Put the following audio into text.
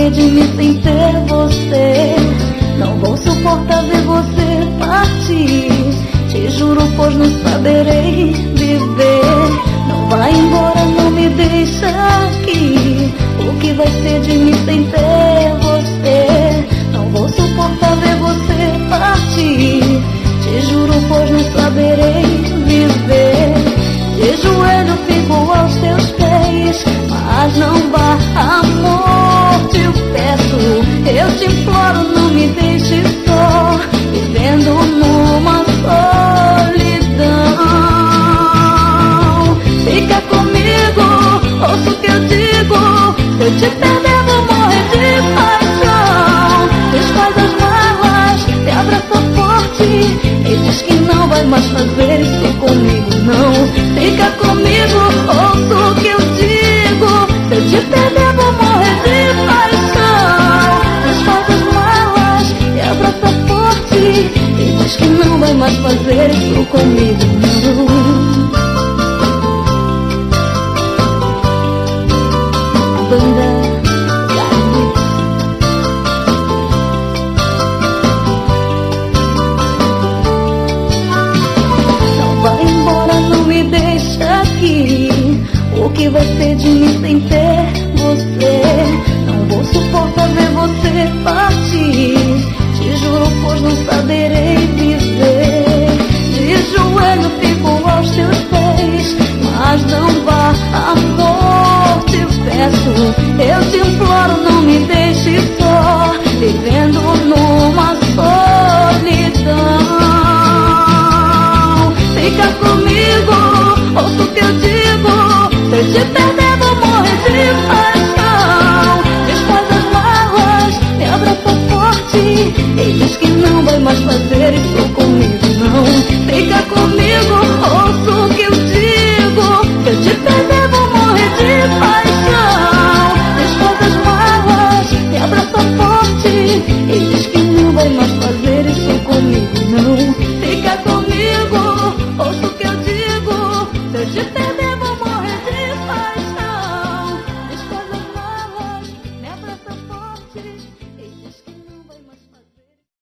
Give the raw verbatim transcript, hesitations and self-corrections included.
ser de mim sem ter você? Não vou suportar ver você partir. Te juro, pois não saberei viver. Não vai embora, não me deixa aqui. O que vai ser de mim sem ter você? Não vou suportar ver você partir. Te juro, pois não saberei viver. De joelho fico aos teus pés, mas não vá, amor, te peço. Eu te imploro, não me deixe só, vivendo numa solidão. Fica comigo, ouça o que eu digo. Se eu te perder, vou morrer de paixão. Desfaz as malas, te abraça forte e diz que não vai mais fazer isso comigo, não. Fica comigo, ouça o que eu digo. Se eu te perder, vou morrer de paixão. Desfaz as malas, te abraça forte e diz que não vai mais fazer isso comigo, não. Banda o que vai ser de mim sem ter você? Não vou suportar ver você partir. Te juro, pois não saberei viver. De joelho fico aos teus pés, mas não vá, amor, te peço. Eu te imploro, não me deixe só, vivendo numa solidão. Fica comigo, ouça o que eu digo. Se eu te perder, vou morrer de paixão. Desfaz as malas, me abraça forte e diz que não vai mais fazer isso comigo, não. Fica comigo, ouça o que eu digo. Se eu te perder, vou morrer de paixão.